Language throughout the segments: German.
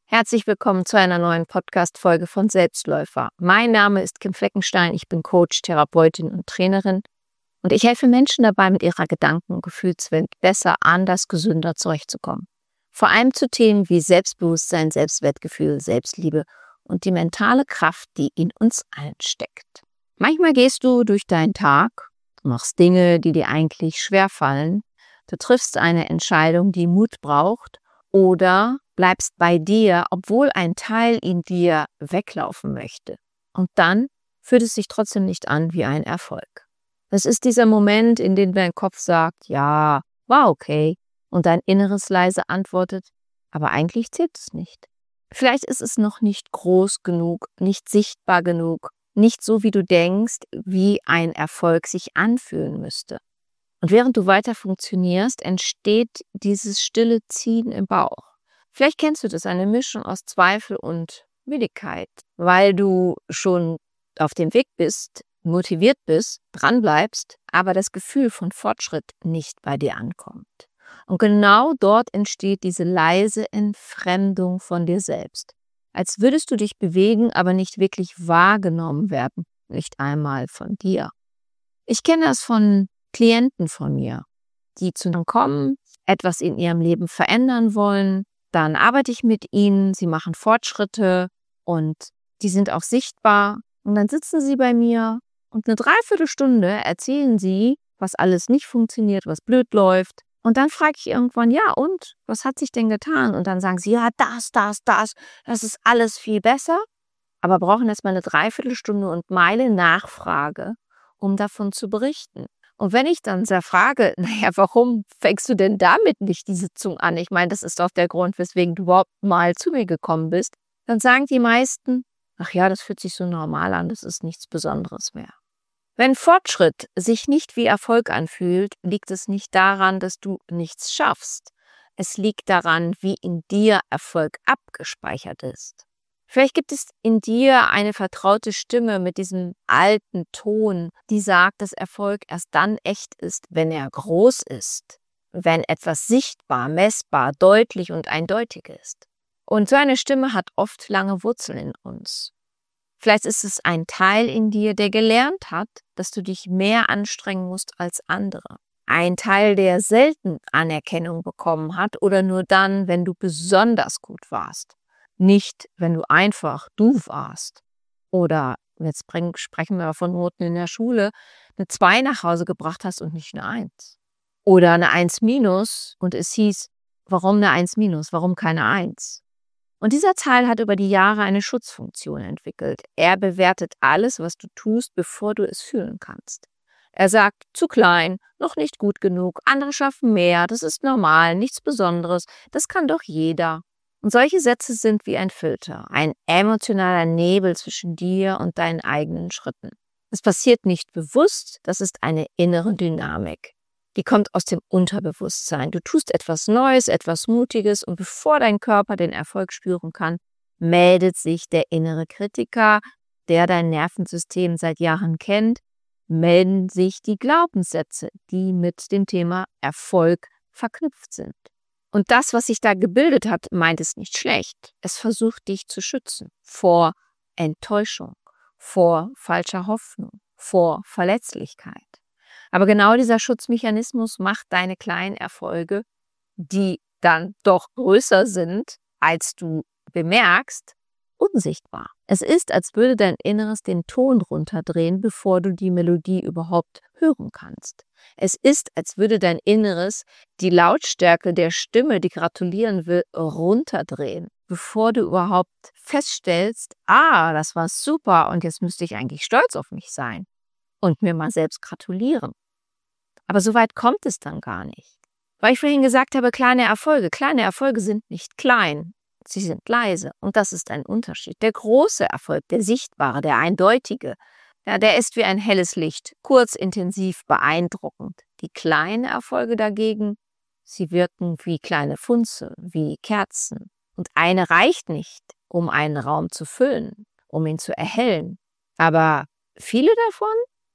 Herzlich willkommen zu einer neuen Podcast-Folge von Selbstläufer. Mein Name ist Kim Fleckenstein, ich bin Coach, Therapeutin und Trainerin und ich helfe Menschen dabei, mit ihrer Gedanken- und Gefühlswelt besser, anders, gesünder zurechtzukommen. Vor allem zu Themen wie Selbstbewusstsein, Selbstwertgefühl, Selbstliebe und die mentale Kraft, die in uns allen steckt. Manchmal gehst du durch deinen Tag, du machst Dinge, die dir eigentlich schwerfallen, du triffst eine Entscheidung, die Mut braucht oder bleibst bei dir, obwohl ein Teil in dir weglaufen möchte. Und dann fühlt es sich trotzdem nicht an wie ein Erfolg. Das ist dieser Moment, in dem dein Kopf sagt, ja, war okay. Und dein Inneres leise antwortet, aber eigentlich zählt es nicht. Vielleicht ist es noch nicht groß genug, nicht sichtbar genug, nicht so, wie du denkst, wie ein Erfolg sich anfühlen müsste. Und während du weiter funktionierst, entsteht dieses stille Ziehen im Bauch. Vielleicht kennst du das, eine Mischung aus Zweifel und Müdigkeit, weil du schon auf dem Weg bist, motiviert bist, dranbleibst, aber das Gefühl von Fortschritt nicht bei dir ankommt. Und genau dort entsteht diese leise Entfremdung von dir selbst. Als würdest du dich bewegen, aber nicht wirklich wahrgenommen werden, nicht einmal von dir. Ich kenne das von Klienten von mir, die zu mir kommen, etwas in ihrem Leben verändern wollen. Dann arbeite ich mit ihnen, sie machen Fortschritte und die sind auch sichtbar. Und dann sitzen sie bei mir und eine Dreiviertelstunde erzählen sie, was alles nicht funktioniert, was blöd läuft. Und dann frage ich irgendwann, ja und, was hat sich denn getan? Und dann sagen sie, ja das ist alles viel besser. Aber brauchen erst mal eine Dreiviertelstunde und Meile Nachfrage, um davon zu berichten. Und wenn ich dann frage, naja, warum fängst du denn damit nicht die Sitzung an? Ich meine, das ist doch der Grund, weswegen du überhaupt mal zu mir gekommen bist. Dann sagen die meisten, ach ja, das fühlt sich so normal an, das ist nichts Besonderes mehr. Wenn Fortschritt sich nicht wie Erfolg anfühlt, liegt es nicht daran, dass du nichts schaffst. Es liegt daran, wie in dir Erfolg abgespeichert ist. Vielleicht gibt es in dir eine vertraute Stimme mit diesem alten Ton, die sagt, dass Erfolg erst dann echt ist, wenn er groß ist, wenn etwas sichtbar, messbar, deutlich und eindeutig ist. Und so eine Stimme hat oft lange Wurzeln in uns. Vielleicht ist es ein Teil in dir, der gelernt hat, dass du dich mehr anstrengen musst als andere. Ein Teil, der selten Anerkennung bekommen hat oder nur dann, wenn du besonders gut warst. Nicht, wenn du einfach du warst. Oder, jetzt sprechen wir von Noten in der Schule, eine 2 nach Hause gebracht hast und nicht eine 1. Oder eine 1 minus und es hieß, warum eine 1 minus, warum keine 1? Und dieser Teil hat über die Jahre eine Schutzfunktion entwickelt. Er bewertet alles, was du tust, bevor du es fühlen kannst. Er sagt, zu klein, noch nicht gut genug, andere schaffen mehr, das ist normal, nichts Besonderes, das kann doch jeder. Und solche Sätze sind wie ein Filter, ein emotionaler Nebel zwischen dir und deinen eigenen Schritten. Es passiert nicht bewusst, das ist eine innere Dynamik. Die kommt aus dem Unterbewusstsein. Du tust etwas Neues, etwas Mutiges und bevor dein Körper den Erfolg spüren kann, meldet sich der innere Kritiker, der dein Nervensystem seit Jahren kennt, melden sich die Glaubenssätze, die mit dem Thema Erfolg verknüpft sind. Und das, was sich da gebildet hat, meint es nicht schlecht. Es versucht dich zu schützen vor Enttäuschung, vor falscher Hoffnung, vor Verletzlichkeit. Aber genau dieser Schutzmechanismus macht deine kleinen Erfolge, die dann doch größer sind, als du bemerkst, unsichtbar. Es ist, als würde dein Inneres den Ton runterdrehen, bevor du die Melodie überhaupt hören kannst. Es ist, als würde dein Inneres die Lautstärke der Stimme, die gratulieren will, runterdrehen, bevor du überhaupt feststellst, das war super und jetzt müsste ich eigentlich stolz auf mich sein und mir mal selbst gratulieren. Aber so weit kommt es dann gar nicht. Weil ich vorhin gesagt habe, kleine Erfolge sind nicht klein. Sie sind leise und das ist ein Unterschied. Der große Erfolg, der sichtbare, der eindeutige, der ist wie ein helles Licht, kurz, intensiv, beeindruckend. Die kleinen Erfolge dagegen, sie wirken wie kleine Funzel, wie Kerzen. Und eine reicht nicht, um einen Raum zu füllen, um ihn zu erhellen. Aber viele davon,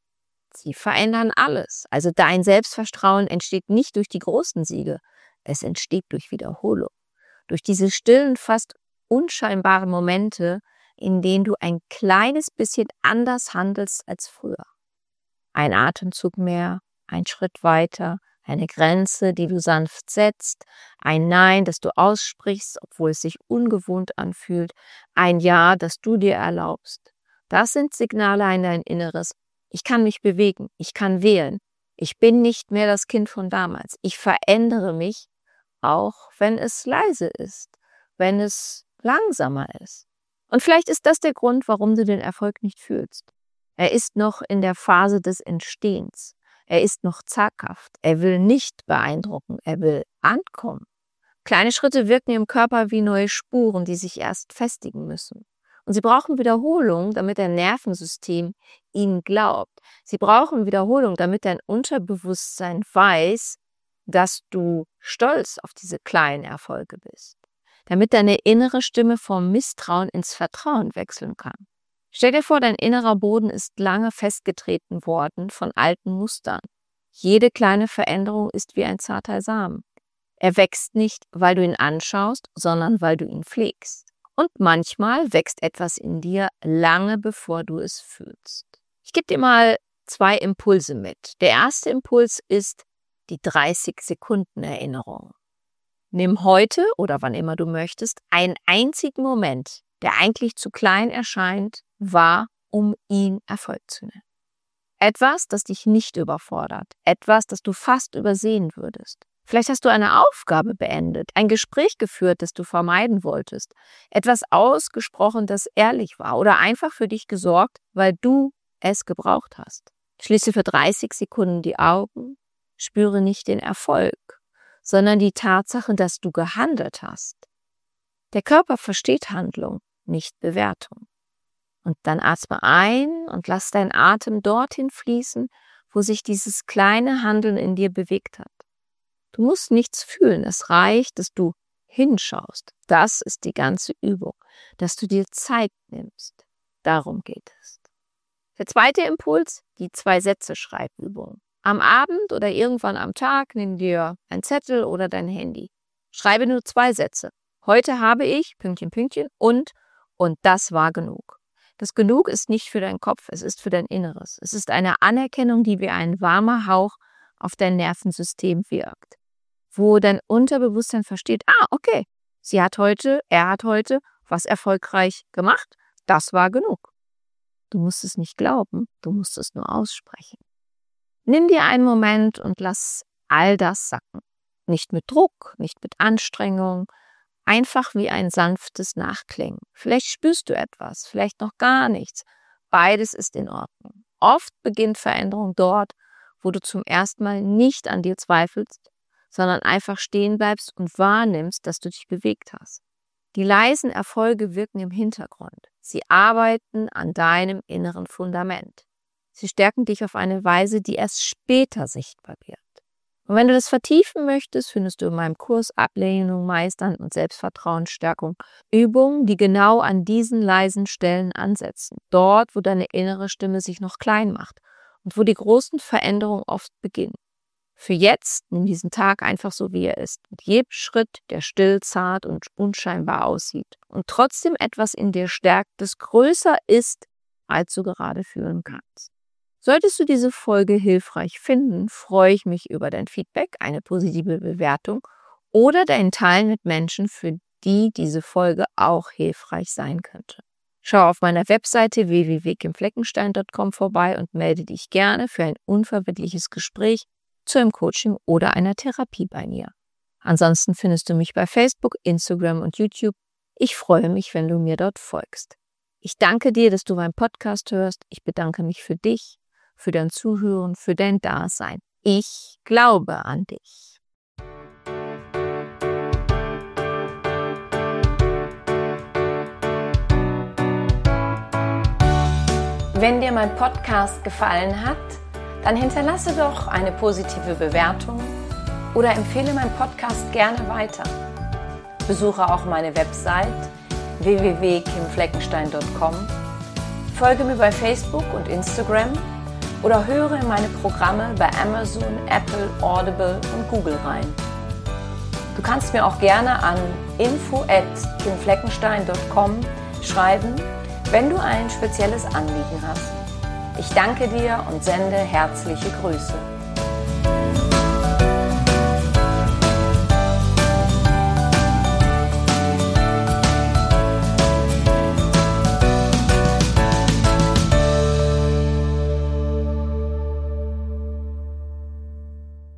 sie verändern alles. Also dein Selbstvertrauen entsteht nicht durch die großen Siege, es entsteht durch Wiederholung. Durch diese stillen, fast unscheinbare Momente, in denen du ein kleines bisschen anders handelst als früher. Ein Atemzug mehr, ein Schritt weiter, eine Grenze, die du sanft setzt, ein Nein, das du aussprichst, obwohl es sich ungewohnt anfühlt, ein Ja, das du dir erlaubst. Das sind Signale an dein Inneres. Ich kann mich bewegen, ich kann wählen. Ich bin nicht mehr das Kind von damals. Ich verändere mich, auch wenn es leise ist, wenn es langsamer ist. Und vielleicht ist das der Grund, warum du den Erfolg nicht fühlst. Er ist noch in der Phase des Entstehens. Er ist noch zaghaft. Er will nicht beeindrucken. Er will ankommen. Kleine Schritte wirken im Körper wie neue Spuren, die sich erst festigen müssen. Und sie brauchen Wiederholung, damit dein Nervensystem ihnen glaubt. Sie brauchen Wiederholung, damit dein Unterbewusstsein weiß, dass du stolz auf diese kleinen Erfolge bist. Damit deine innere Stimme vom Misstrauen ins Vertrauen wechseln kann. Stell dir vor, dein innerer Boden ist lange festgetreten worden von alten Mustern. Jede kleine Veränderung ist wie ein zarter Samen. Er wächst nicht, weil du ihn anschaust, sondern weil du ihn pflegst. Und manchmal wächst etwas in dir lange bevor du es fühlst. Ich gebe dir mal 2 Impulse mit. Der erste Impuls ist die 30-Sekunden-Erinnerung. Nimm heute oder wann immer du möchtest einen einzigen Moment, der eigentlich zu klein erscheint, wahr, um ihn Erfolg zu nennen. Etwas, das dich nicht überfordert. Etwas, das du fast übersehen würdest. Vielleicht hast du eine Aufgabe beendet, ein Gespräch geführt, das du vermeiden wolltest, etwas ausgesprochen, das ehrlich war oder einfach für dich gesorgt, weil du es gebraucht hast. Schließe für 30 Sekunden die Augen, spüre nicht den Erfolg, sondern die Tatsache, dass du gehandelt hast. Der Körper versteht Handlung, nicht Bewertung. Und dann atme ein und lass deinen Atem dorthin fließen, wo sich dieses kleine Handeln in dir bewegt hat. Du musst nichts fühlen, es reicht, dass du hinschaust. Das ist die ganze Übung, dass du dir Zeit nimmst. Darum geht es. Der zweite Impuls, die 2-Sätze-Schreibübung. Am Abend oder irgendwann am Tag nimm dir ein Zettel oder dein Handy. Schreibe nur 2 Sätze. Heute habe ich, Pünktchen, Pünktchen, und das war genug. Das Genug ist nicht für deinen Kopf, es ist für dein Inneres. Es ist eine Anerkennung, die wie ein warmer Hauch auf dein Nervensystem wirkt. Wo dein Unterbewusstsein versteht, okay, er hat heute was erfolgreich gemacht, das war genug. Du musst es nicht glauben, du musst es nur aussprechen. Nimm dir einen Moment und lass all das sacken. Nicht mit Druck, nicht mit Anstrengung, einfach wie ein sanftes Nachklingen. Vielleicht spürst du etwas, vielleicht noch gar nichts. Beides ist in Ordnung. Oft beginnt Veränderung dort, wo du zum ersten Mal nicht an dir zweifelst, sondern einfach stehen bleibst und wahrnimmst, dass du dich bewegt hast. Die leisen Erfolge wirken im Hintergrund. Sie arbeiten an deinem inneren Fundament. Sie stärken dich auf eine Weise, die erst später sichtbar wird. Und wenn du das vertiefen möchtest, findest du in meinem Kurs Ablehnung meistern und Selbstvertrauensstärkung Übungen, die genau an diesen leisen Stellen ansetzen. Dort, wo deine innere Stimme sich noch klein macht und wo die großen Veränderungen oft beginnen. Für jetzt, nimm diesen Tag einfach so, wie er ist. Mit jedem Schritt, der still, zart und unscheinbar aussieht. Und trotzdem etwas in dir stärkt, das größer ist, als du gerade fühlen kannst. Solltest du diese Folge hilfreich finden, freue ich mich über dein Feedback, eine positive Bewertung oder dein Teilen mit Menschen, für die diese Folge auch hilfreich sein könnte. Schau auf meiner Webseite www.kimfleckenstein.com vorbei und melde dich gerne für ein unverbindliches Gespräch zu einem Coaching oder einer Therapie bei mir. Ansonsten findest du mich bei Facebook, Instagram und YouTube. Ich freue mich, wenn du mir dort folgst. Ich danke dir, dass du meinen Podcast hörst. Ich bedanke mich für dich, für dein Zuhören, für dein Dasein. Ich glaube an dich. Wenn dir mein Podcast gefallen hat, dann hinterlasse doch eine positive Bewertung oder empfehle meinen Podcast gerne weiter. Besuche auch meine Website www.kimfleckenstein.com, folge mir bei Facebook und Instagram oder höre in meine Programme bei Amazon, Apple, Audible und Google rein. Du kannst mir auch gerne an info@kimfleckenstein.com schreiben, wenn du ein spezielles Anliegen hast. Ich danke dir und sende herzliche Grüße.